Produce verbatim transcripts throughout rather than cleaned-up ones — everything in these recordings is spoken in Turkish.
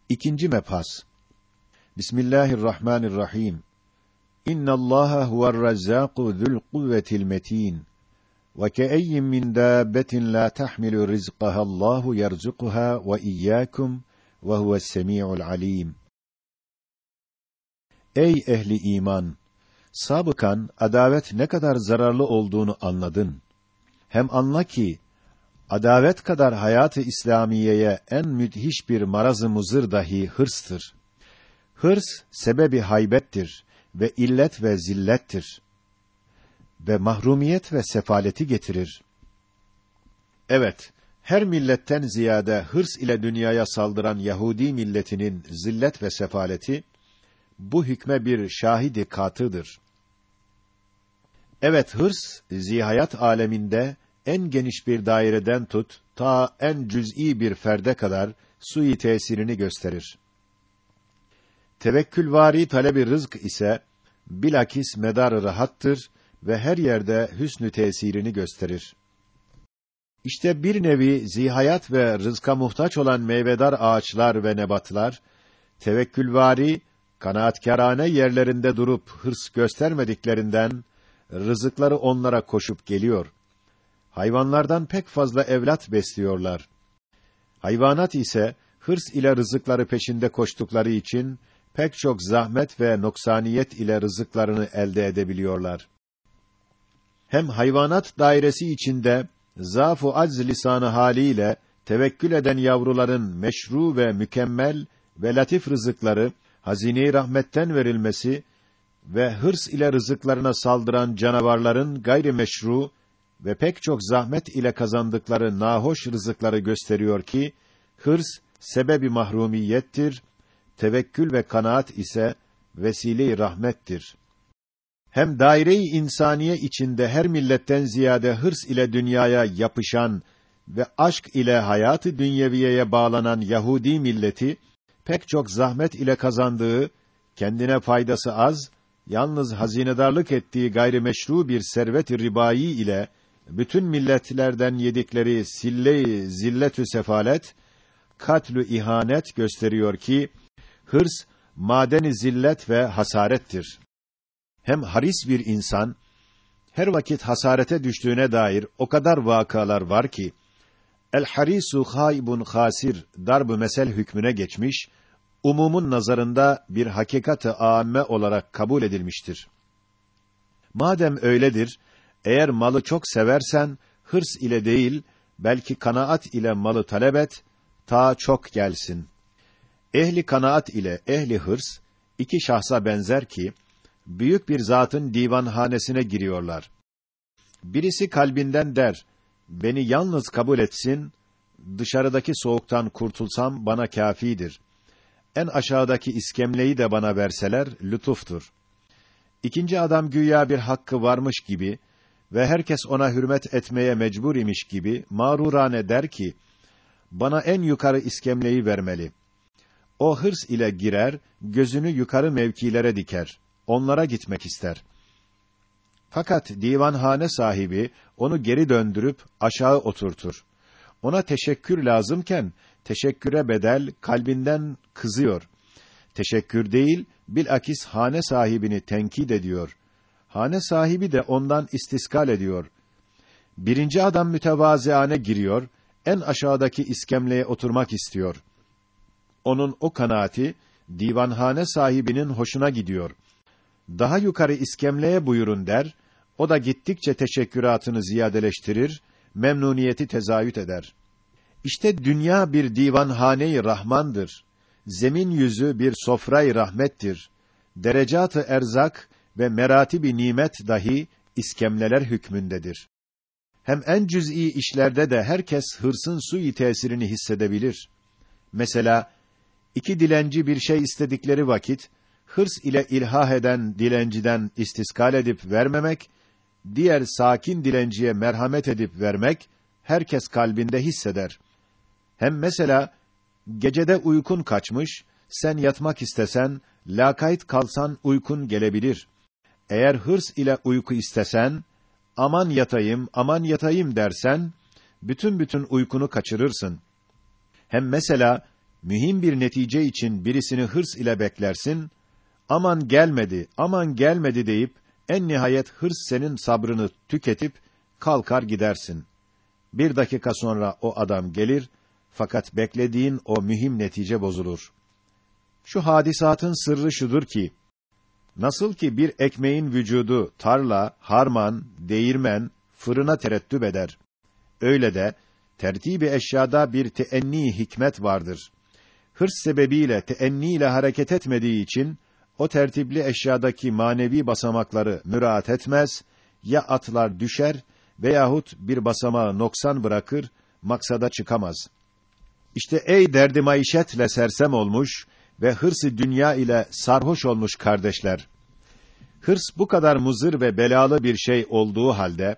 İkinci mebhas. Bismillahirrahmanirrahim. İnnallâhe huve'r-rezzâku zul kuvvetil metîn. Ve ke'eyyin min dâbbetin lâ tahmilu rizqahallâhu yerzukuhâ ve iyyâkum ve huves-semî'ul alîm. Ey ehli iman! Sabıkan adavet ne kadar zararlı olduğunu anladın. Hem anla ki adavet kadar hayat-ı İslamiyeye en müthiş bir maraz-ı muzır dahi hırstır. Hırs sebebi haybettir ve illet ve zillettir ve mahrumiyet ve sefaleti getirir. Evet, her milletten ziyade hırs ile dünyaya saldıran Yahudi milletinin zillet ve sefaleti bu hükme bir şahidi katıdır. Evet, hırs zihayat aleminde en geniş bir daireden tut ta en cüz'i bir ferde kadar sui tesirini gösterir. Tevekkülvari talebi rızk ise bilakis medar-ı rahattır ve her yerde hüsnü tesirini gösterir. İşte bir nevi zihayat ve rızka muhtaç olan meyvedar ağaçlar ve nebatlar tevekkülvari, kanaatkârane yerlerinde durup hırs göstermediklerinden rızıkları onlara koşup geliyor. Hayvanlardan pek fazla evlat besliyorlar. Hayvanat ise hırs ile rızıkları peşinde koştukları için pek çok zahmet ve noksaniyet ile rızıklarını elde edebiliyorlar. Hem hayvanat dairesi içinde zaf-ı acz lisanı haliyle tevekkül eden yavruların meşru ve mükemmel ve latif rızıkları hazine-i rahmetten verilmesi ve hırs ile rızıklarına saldıran canavarların gayri meşru ve pek çok zahmet ile kazandıkları nahoş rızıkları gösteriyor ki hırs sebebi mahrumiyettir, tevekkül ve kanaat ise vesile-i rahmettir. Hem daire-i insaniye içinde her milletten ziyade hırs ile dünyaya yapışan ve aşk ile hayatı dünyeviyeye bağlanan Yahudi milleti pek çok zahmet ile kazandığı, kendine faydası az, yalnız hazinedarlık ettiği gayrimeşru bir servet-i ribai ile bütün milletlerden yedikleri sille-i zillet-ü sefalet, katlü ihanet gösteriyor ki hırs maden-i zillet ve hasarettir. Hem haris bir insan her vakit hasarete düştüğüne dair o kadar vakalar var ki el harisu haybun hasir darb-ı mesel hükmüne geçmiş, umumun nazarında bir hakikat-ı âmme olarak kabul edilmiştir. Madem öyledir, eğer malı çok seversen hırs ile değil, belki kanaat ile malı talep et, ta çok gelsin. Ehli kanaat ile ehli hırs iki şahsa benzer ki büyük bir zatın divanhanesine giriyorlar. Birisi kalbinden der, beni yalnız kabul etsin, dışarıdaki soğuktan kurtulsam bana kâfidir. En aşağıdaki iskemleyi de bana verseler lütuftur. İkinci adam güya bir hakkı varmış gibi ve herkes ona hürmet etmeye mecbur imiş gibi mağrurane der ki, bana en yukarı iskemleyi vermeli. O hırs ile girer, gözünü yukarı mevkilere diker. Onlara gitmek ister. Fakat divanhane sahibi onu geri döndürüp aşağı oturtur. Ona teşekkür lazımken teşekküre bedel kalbinden kızıyor. Teşekkür değil, bilakis hane sahibini tenkit ediyor. Hane sahibi de ondan istiskal ediyor. Birinci adam mütevazıane giriyor, en aşağıdaki iskemleye oturmak istiyor. Onun o kanaati divanhane sahibinin hoşuna gidiyor. Daha yukarı iskemleye buyurun der, o da gittikçe teşekküratını ziyadeleştirir, memnuniyeti tezahüt eder. İşte dünya bir divanhane-i rahmandır. Zemin yüzü bir sofra-i rahmettir. Derecat-ı erzak ve meratibi nimet dahi iskemleler hükmündedir. Hem en cüz'i işlerde de herkes hırsın sui tesirini hissedebilir. Mesela iki dilenci bir şey istedikleri vakit hırs ile ilhah eden dilenciden istiskal edip vermemek, diğer sakin dilenciye merhamet edip vermek herkes kalbinde hisseder. Hem mesela gecede uykun kaçmış, sen yatmak istesen, lakayt kalsan uykun gelebilir. Eğer hırs ile uyku istesen, aman yatayım, aman yatayım dersen, bütün bütün uykunu kaçırırsın. Hem mesela mühim bir netice için birisini hırs ile beklersin, aman gelmedi, aman gelmedi deyip, en nihayet hırs senin sabrını tüketip, kalkar gidersin. Bir dakika sonra o adam gelir, fakat beklediğin o mühim netice bozulur. Şu hadisatın sırrı şudur ki, nasıl ki bir ekmeğin vücudu, tarla, harman, değirmen, fırına terettüp eder. Öyle de, tertib-i eşyada bir teenni hikmet vardır. Hırs sebebiyle, teenni ile hareket etmediği için, o tertipli eşyadaki manevi basamakları müraat etmez, ya atlar düşer veyahut bir basamağı noksan bırakır, maksada çıkamaz. İşte ey derdi maişetle sersem olmuş ve hırsı dünya ile sarhoş olmuş kardeşler! Hırs bu kadar muzır ve belalı bir şey olduğu halde,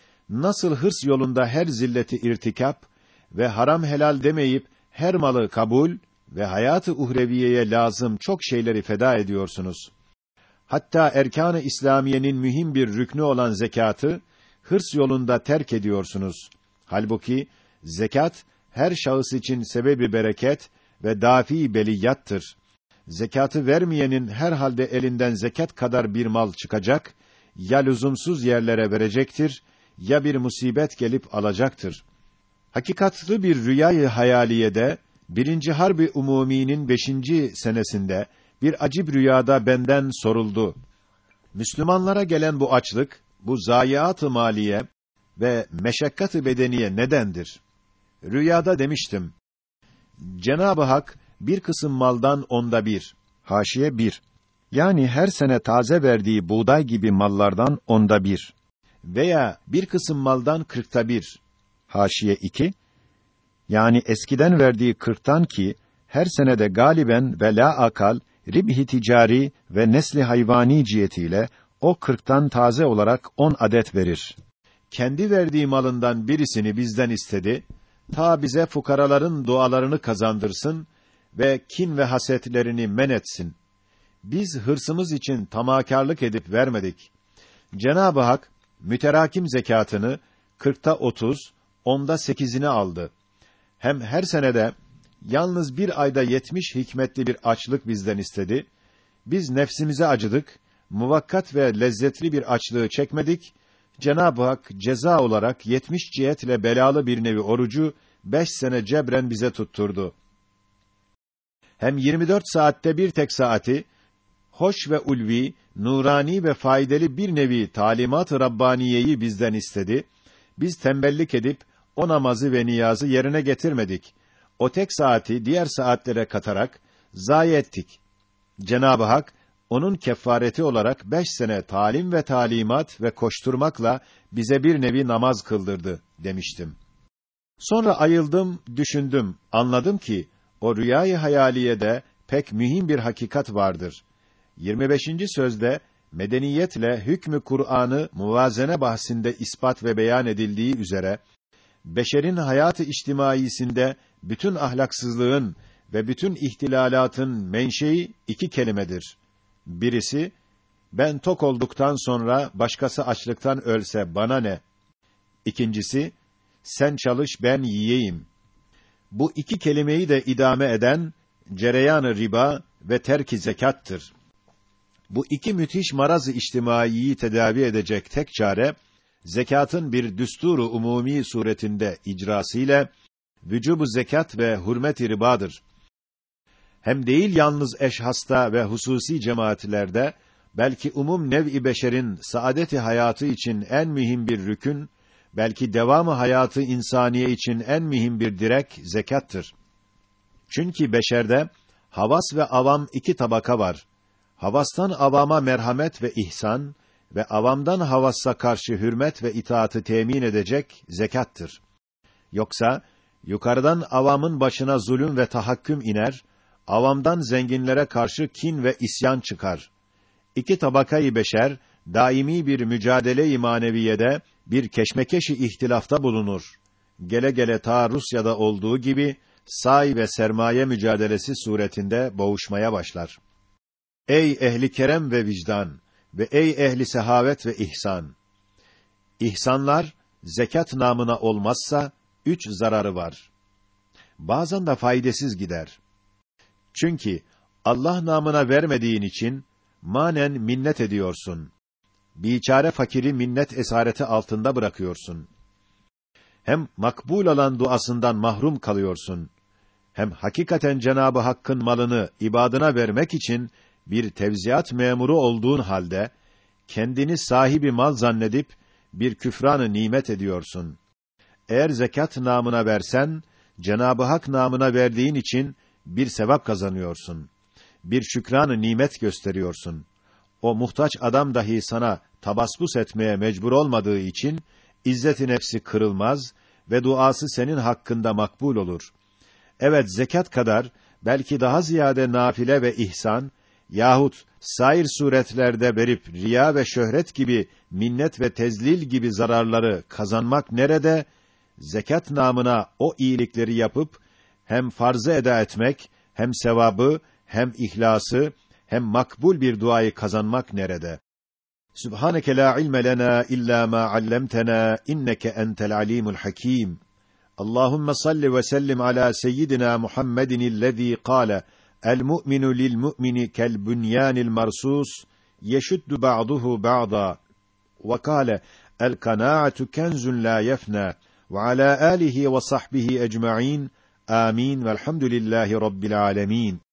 nasıl hırs yolunda her zilleti irtikap ve haram helal demeyip her malı kabul ve hayatı uhreviyeye lazım çok şeyleri feda ediyorsunuz. Hatta erkan-ı İslamiyenin mühim bir rüknü olan zekatı hırs yolunda terk ediyorsunuz. Halbuki zekat her şahıs için sebebi bereket ve dafi beliyattır. Zekatı vermeyenin herhalde elinden zekat kadar bir mal çıkacak, ya lüzumsuz yerlere verecektir, ya bir musibet gelip alacaktır. Hakikatlı bir rüyayı hayaliyede, birinci Harb-ı Umumi'nin beşinci senesinde, bir acib rüyada benden soruldu. Müslümanlara gelen bu açlık, bu zayiat-ı maliye ve meşakkat-ı bedeniye nedendir? Rüyada demiştim, Cenab-ı Hak, bir kısım maldan onda bir, haşiye bir, yani her sene taze verdiği buğday gibi mallardan onda bir, veya bir kısım maldan kırkta bir, haşiye iki, yani eskiden verdiği kırktan ki, her senede galiben ve la akal, ribhi ticari ve nesli hayvani cihetiyle, o kırktan taze olarak on adet verir. Kendi verdiği malından birisini bizden istedi, ta bize fukaraların dualarını kazandırsın ve kin ve hasetlerini men etsin. Biz hırsımız için tamahkârlık edip vermedik. Cenab-ı Hak, müterakim zekatını, kırkta otuz, onda sekizini aldı. Hem her senede, yalnız bir ayda yetmiş hikmetli bir açlık bizden istedi. Biz nefsimize acıdık, muvakkat ve lezzetli bir açlığı çekmedik. Cenab-ı Hak ceza olarak yetmiş cihetle belalı bir nevi orucu beş sene cebren bize tutturdu. Hem yirmi dört saatte bir tek saati hoş ve ulvi, nurani ve faydalı bir nevi talimat-ı rabbaniyeyi bizden istedi. Biz tembellik edip o namazı ve niyazı yerine getirmedik. O tek saati diğer saatlere katarak zayi ettik. Cenab-ı Hak onun kefareti olarak beş sene talim ve talimat ve koşturmakla bize bir nevi namaz kıldırdı demiştim. Sonra ayıldım, düşündüm, anladım ki o rüyayı hayaliyede pek mühim bir hakikat vardır. yirmi beşinci sözde medeniyetle hükmü Kur'an'ı muvazene bahsinde ispat ve beyan edildiği üzere beşerin hayatı içtimaisinde bütün ahlaksızlığın ve bütün ihtilalatın menşei iki kelimedir. Birisi, ben tok olduktan sonra başkası açlıktan ölse bana ne? İkincisi, sen çalış ben yiyeyim. Bu iki kelimeyi de idame eden, cereyan-ı riba ve terk-i zekattır. Bu iki müthiş maraz-ı içtimaiyi tedavi edecek tek çare, zekatın bir düsturu umumi suretinde icrasıyla, vücub-u zekat ve hürmet-i ribadır. Hem değil yalnız eşhasta ve hususi cemaatlerde, belki umum nev-i beşerin saadet-i hayatı için en mühim bir rükün, belki devamı hayatı insaniye için en mühim bir direk zekattır. Çünkü beşerde havas ve avam iki tabaka var. Havastan avama merhamet ve ihsan ve avamdan havassa karşı hürmet ve itaatı temin edecek zekattır. Yoksa yukarıdan avamın başına zulüm ve tahakküm iner, avamdan zenginlere karşı kin ve isyan çıkar. İki tabakayı beşer daimi bir mücadele-i maneviyede bir keşmekeşi ihtilafta bulunur. Gele gele ta Rusya'da olduğu gibi say ve sermaye mücadelesi suretinde boğuşmaya başlar. Ey ehli kerem ve vicdan ve ey ehli sehavet ve ihsan! İhsanlar zekat namına olmazsa üç zararı var. Bazen de faydasız gider. Çünkü Allah namına vermediğin için manen minnet ediyorsun. Biçare fakiri minnet esareti altında bırakıyorsun. Hem makbul olan duasından mahrum kalıyorsun. Hem hakikaten Cenabı Hakk'ın malını ibadına vermek için bir tevziat memuru olduğun halde kendini sahibi mal zannedip bir küfranı nimet ediyorsun. Eğer zekat namına versen, Cenab-ı Hak namına verdiğin için bir sevap kazanıyorsun. Bir şükran-ı nimet gösteriyorsun. O muhtaç adam dahi sana tabassus etmeye mecbur olmadığı için izzet-i nefsi kırılmaz ve duası senin hakkında makbul olur. Evet, zekat kadar belki daha ziyade nafile ve ihsan yahut sair suretlerde verip riya ve şöhret gibi minnet ve tezlil gibi zararları kazanmak nerede? Zekat namına o iyilikleri yapıp hem farzı eda etmek, hem sevabı, hem ihlası, hem makbul bir duayı kazanmak nerede? Subhaneke la ilme lena illa ma allamtena inneke entel alimul hakim. Allahumme salli ve sellim ala seyyidina Muhammedin'illezî kâle el mu'minu lil mu'mini kel bunyanil marsus yeşuddu ba'duhu ba'da ve kâle el kanâ'atu kenzun la yefnâ ve alâ âlihi ve sahbihi ecma'in. Amin velhamdülillahi rabbil âlemîn.